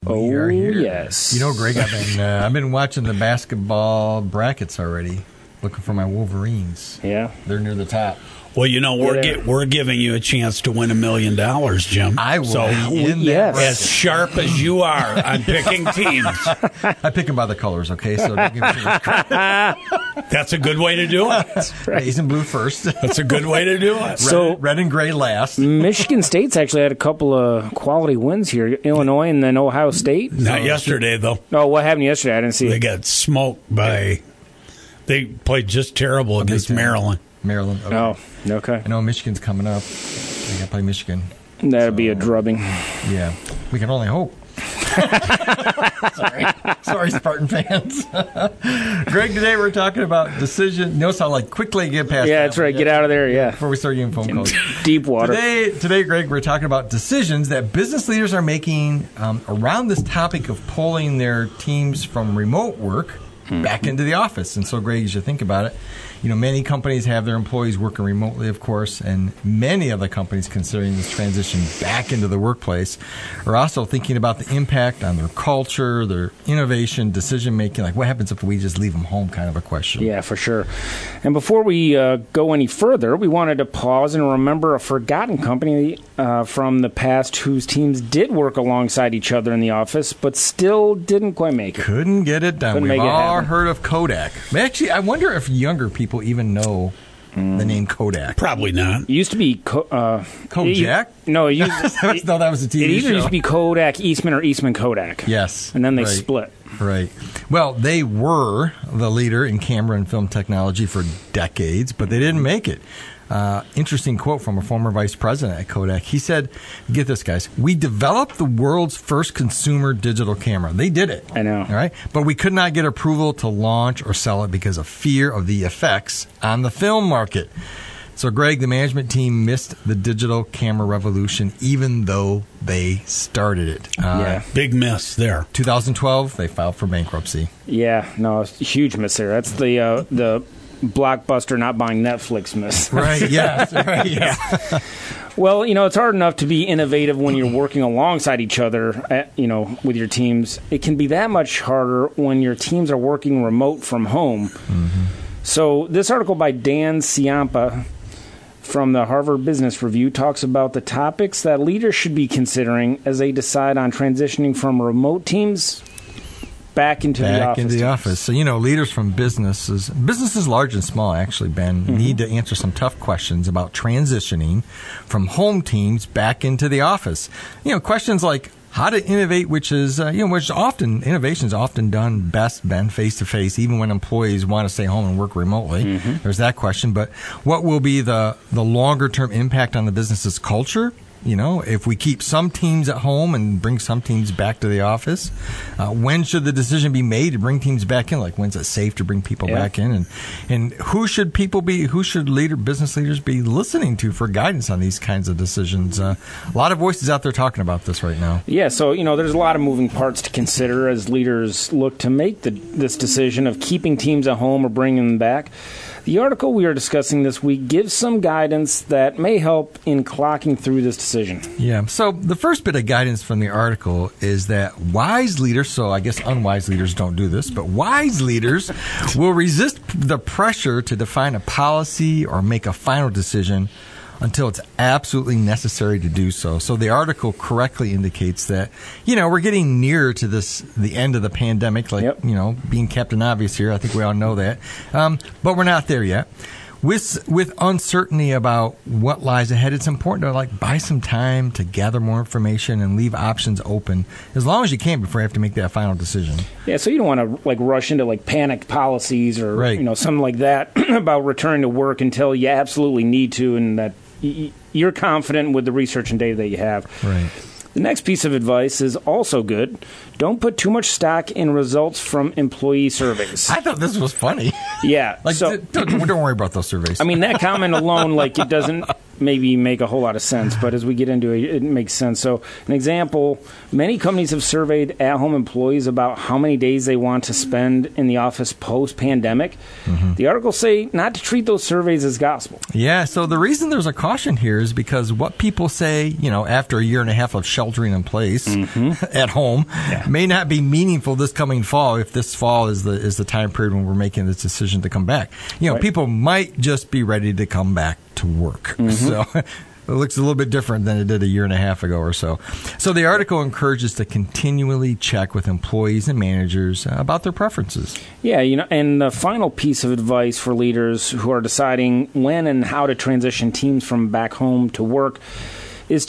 We are here. Yes. You know, Greg, I've been watching the basketball brackets already, looking for my Wolverines. Yeah. They're near the top. Well, you know, we're giving you a chance to win $1 million, Jim. I will be in that bracket. As sharp as you are on picking teams. I pick them by the colors, okay? So don't give me too much credit. That's a good way to do it. That's right. Maize and blue first. That's a good way to do it. So- red and gray last. Michigan State's actually had a couple of quality wins here. Illinois and then Ohio State. Not yesterday, though. Oh, what happened yesterday? I didn't see They it. got smoked by... They played just terrible against Maryland. Maryland. Okay. Oh, okay. I know Michigan's coming up. They got to play Michigan. That'd be a drubbing. Yeah. We can only hope. Sorry, Spartan fans. Greg, today we're talking about decision. Notice how quickly get past. Yeah, that's right. Get out of there. Yeah. Before we start getting phone calls. Deep water. Today, Greg, we're talking about decisions that business leaders are making around this topic of pulling their teams from remote work back into the office. And so, Greg, as you think about it, you know, many companies have their employees working remotely, of course, and many of the companies considering this transition back into the workplace are also thinking about the impact on their culture, their innovation, decision-making, like what happens if we just leave them home kind of a question. Yeah, for sure. And before we go any further, we wanted to pause and remember a forgotten company from the past whose teams did work alongside each other in the office, but still didn't quite make it. Couldn't get it done. We've all heard of Kodak. Actually, I wonder if younger people even know the name Kodak. Probably not. It used to be Kojak? No, No, that was a TV show. It either used to be Kodak Eastman or Eastman Kodak. Yes. And then they split. Right. Well, they were the leader in camera and film technology for decades, but they didn't make it. Interesting quote from a former vice president at Kodak. He said, get this, guys, we developed the world's first consumer digital camera. They did it. I know. All right. But we could not get approval to launch or sell it because of fear of the effects on the film market. So, Greg, the management team missed the digital camera revolution, even though they started it. Yeah. Big miss there. 2012, they filed for bankruptcy. Yeah, no, it's a huge miss there. That's the Blockbuster not buying Netflix miss. Right, yes. Right, yeah. Well, you know, it's hard enough to be innovative when you're working alongside each other, with your teams. It can be that much harder when your teams are working remote from home. Mm-hmm. So this article by Dan Ciampa from the Harvard Business Review talks about the topics that leaders should be considering as they decide on transitioning from remote teams back into the office. So, you know, leaders from businesses large and small, actually, Ben, need to answer some tough questions about transitioning from home teams back into the office. You know, questions like how to innovate, which is, innovation is often done best, Ben, face-to-face, even when employees want to stay home and work remotely. Mm-hmm. There's that question. But what will be the longer-term impact on the business's culture? You know, if we keep some teams at home and bring some teams back to the office, when should the decision be made to bring teams back in? Like, when's it safe to bring people back in? And who should business leaders be listening to for guidance on these kinds of decisions? A lot of voices out there talking about this right now. Yeah, so, you know, there's a lot of moving parts to consider as leaders look to make this decision of keeping teams at home or bringing them back. The article we are discussing this week gives some guidance that may help in clocking through this decision. Yeah. So the first bit of guidance from the article is that wise leaders, so I guess unwise leaders don't do this, but wise leaders will resist the pressure to define a policy or make a final decision until it's absolutely necessary to do so. So the article correctly indicates that, you know, we're getting nearer to the end of the pandemic, you know, being Captain Obvious here. I think we all know that. But we're not there yet. With uncertainty about what lies ahead, it's important to buy some time to gather more information and leave options open as long as you can before you have to make that final decision. Yeah, so you don't want to rush into panicked policies or something like that about returning to work until you absolutely need to, and that you're confident with the research and data that you have. Right. The next piece of advice is also good. Don't put too much stock in results from employee surveys. I thought this was funny. Yeah. Don't worry about those surveys. I mean, that comment alone, it doesn't maybe make a whole lot of sense, but as we get into it, it makes sense. So, an example, many companies have surveyed at-home employees about how many days they want to spend in the office post-pandemic. The articles say not to treat those surveys as gospel. Yeah, so the reason there's a caution here is because what people say, after a year and a half of sheltering in place at home may not be meaningful this coming fall if this fall is the time period when we're making this decision to come back. People might just be ready to come back to work. So it looks a little bit different than it did a year and a half ago or so. So the article encourages to continually check with employees and managers about their preferences. Yeah, and the final piece of advice for leaders who are deciding when and how to transition teams from back home to work is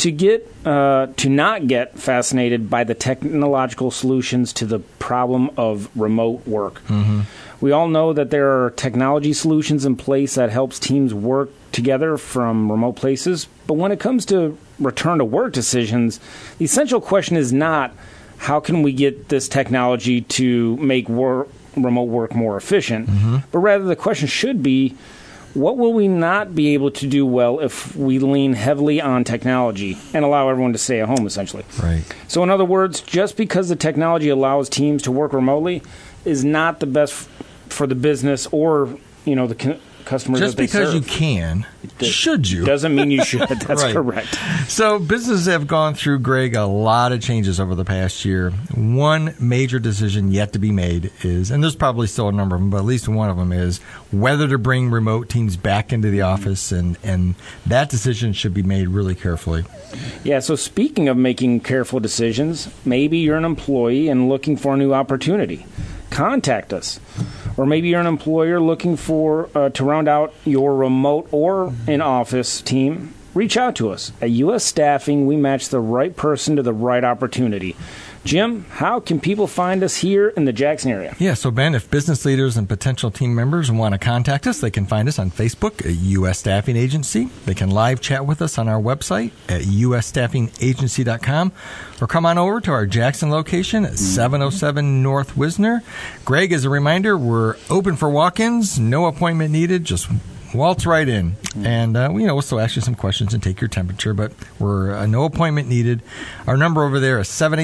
to not get fascinated by the technological solutions to the problem of remote work. We all know that there are technology solutions in place that helps teams work together from remote places. But when it comes to return to work decisions, the essential question is not how can we get this technology to make remote work more efficient, but rather the question should be, what will we not be able to do well if we lean heavily on technology and allow everyone to stay at home, essentially? Right. So in other words, just because the technology allows teams to work remotely is not the best for the business or, the customers just that they because serve. You can, should you? Doesn't mean you should. That's right. Correct. So businesses have gone through, Greg, a lot of changes over the past year. One major decision yet to be made is, and there's probably still a number of them, but at least one of them is whether to bring remote teams back into the office, and that decision should be made really carefully. Yeah, so speaking of making careful decisions, maybe you're an employee and looking for a new opportunity. Contact us. Or maybe you're an employer looking for to round out your remote or in-office team. Reach out to us. At U.S. Staffing, we match the right person to the right opportunity. Jim, how can people find us here in the Jackson area? Yeah, so Ben, if business leaders and potential team members want to contact us, they can find us on Facebook at U.S. Staffing Agency. They can live chat with us on our website at usstaffingagency.com, or come on over to our Jackson location at 707 North Wisner. Greg, as a reminder, we're open for walk-ins, no appointment needed, just waltz right in. And, we'll still ask you some questions and take your temperature, but we're no appointment needed. Our number over there is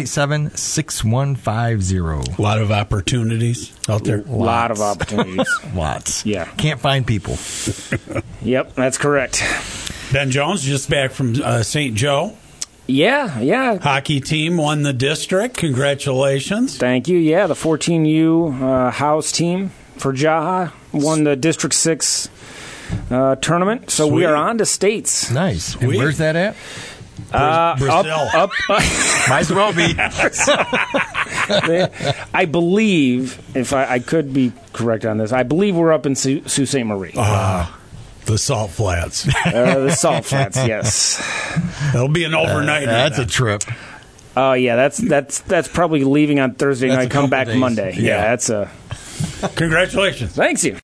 787-6150. A lot of opportunities out there. A lot of opportunities. Lots. Yeah. Can't find people. Yep, that's correct. Ben Jones, just back from St. Joe. Yeah. Hockey team won the district. Congratulations. Thank you. Yeah, the 14U house team for Jaha won the District 6 tournament. So Sweet. We are on to states. Nice. And Sweet. where's that at? Brazil. Up. Might as well be. I believe, if I could be correct on this, I believe we're up in Sault Ste. Marie. The Salt Flats. The Salt Flats, yes. That'll be an overnight. That's a trip. Oh, yeah, that's probably leaving on Thursday That's night, a come couple back days. Monday. Yeah, that's a... Congratulations. Thanks you.